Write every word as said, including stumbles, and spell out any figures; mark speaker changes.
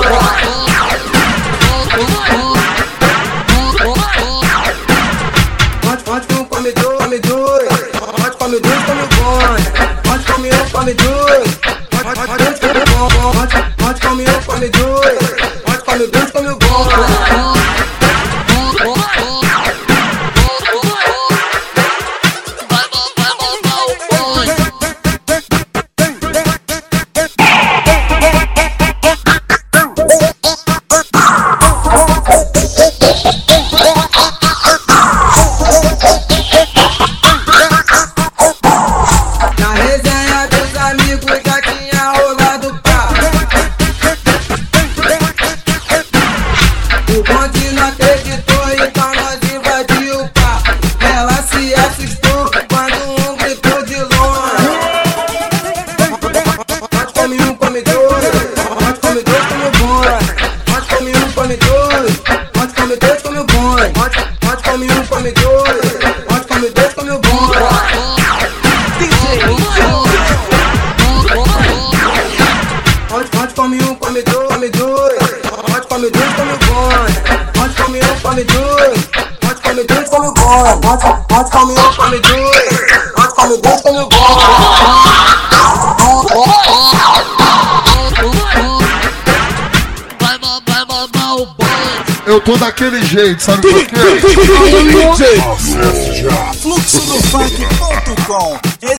Speaker 1: Pode um, come dois, come dois. Pode come dois, come o bonde. Pode come um, come dois. Pode come dois, come o bonde. Pode come um, come dois. Pode come dois, come o bonde. O bonde não acreditou, então nós invadiu o carro. Ela se assustou quando um gritou de longe. Pode come um, come dois. Pode come dois, come o bonde. Pode come um, come dois. Pode come dois, come o bonde. Pode, pode come um, come dois. Pode come dois, come o bonde. Pode, pode come um, come dois, come dois. Pode come dois, come o bonde. Pode come um, come dois. Pode come dois, come o bonde. Pode, pode come um, come dois. Pode come dois, come o bonde.
Speaker 2: Vai mamar o bonde.
Speaker 3: Eu tô daquele jeito, sabe por quê?
Speaker 4: Fluxo do funk ponto com